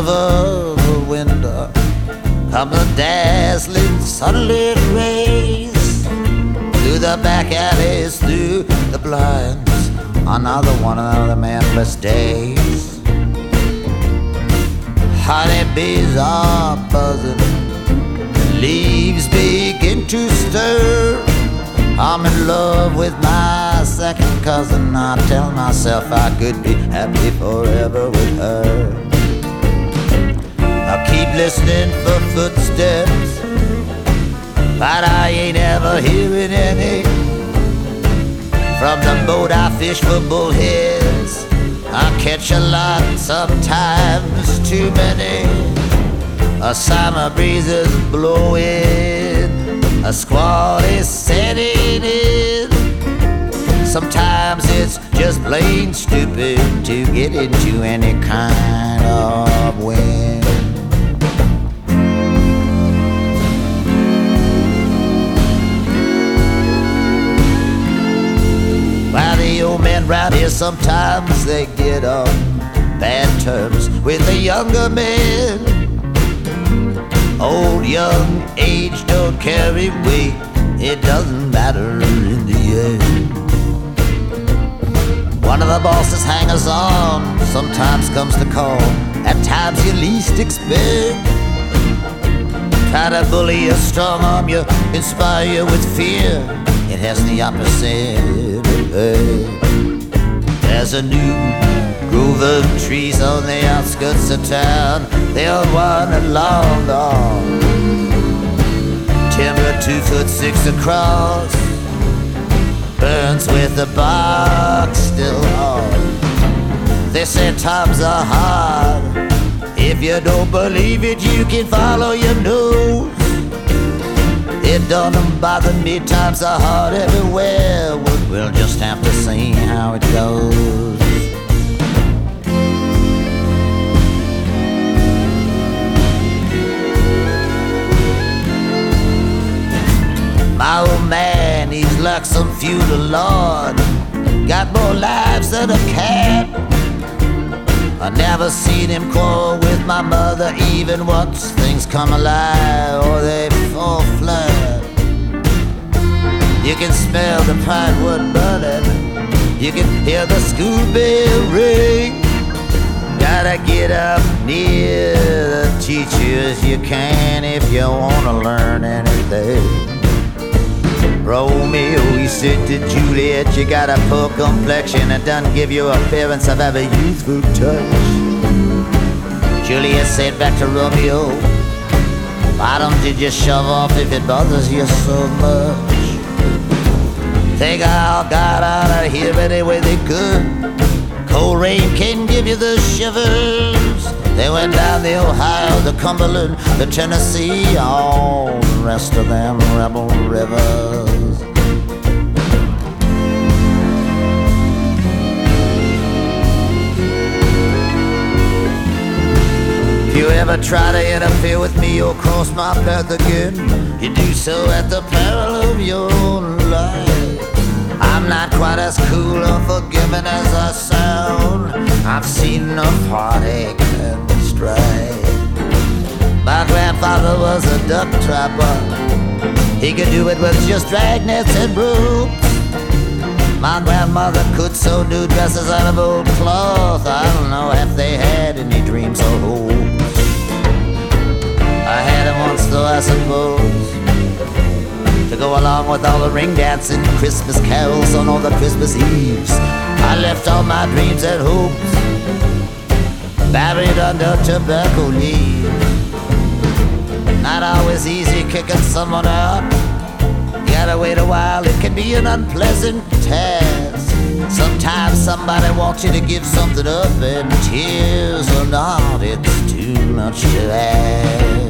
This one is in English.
over the window come the dazzling sunlit rays. Through the back alleys, through the blinds, another one of the manless days. Honeybees are buzzing, leaves begin to stir. I'm in love with my second cousin. I tell myself I could be happy forever with her. I keep listening for footsteps, but I ain't ever hearing any. From the boat I fish for bullheads, I catch a lot, sometimes too many. A summer breeze is blowing, a squall is setting in. Sometimes it's just plain stupid to get into any kind of wind. While the old men round here sometimes they get on bad terms with the younger men. Old, young, age don't carry weight, it doesn't matter in the end. One of the boss's hangers-on sometimes comes to call at times you least expect. Try to bully you, strong-arm you, inspire you with fear. It has the opposite effect. There's a new grove of trees on the outskirts of town. The old one and long gone, timber 2'6" across, burns with the bark still on. They say times are hard. If you don't believe it, you can follow your nose. It don't bother me, times are hard everywhere. We'll just have to see how it goes. My old man, he's like some feudal lord, got more lives than a cat. I never seen him quarrel with my mother even once. Things come alive or they fall flat. You can smell the pine wood burning, you can hear the school bell ring. Gotta get up near the teachers you can if you wanna learn anything. Romeo, he said to Juliet, you got a poor complexion and doesn't give you appearance of having a youthful touch. Juliet said back to Romeo, why don't you just shove off if it bothers you so much? They all got out of here any way they could. Cold rain can give you the shivers. They went down the Ohio, the Cumberland, the Tennessee, all the rest of them rebel rivers. If you ever try to interfere with me or cross my path again, you do so at the peril of your own life. I'm not quite as cool or forgiving as I sound. I've seen enough heartache and strife. My grandfather was a duck trapper. He could do it with just dragnets and ropes. My grandmother could sew new dresses out of old cloth. I don't know if they had any dreams or hopes. I had them once though, I suppose, to go along with all the ring dancing, Christmas carols on all the Christmas Eves. I left all my dreams and hopes buried under tobacco leaves. Not always easy kicking someone out. You gotta wait a while, it can be an unpleasant task. Sometimes somebody wants you to give something up, and tears or not, it's too much to ask.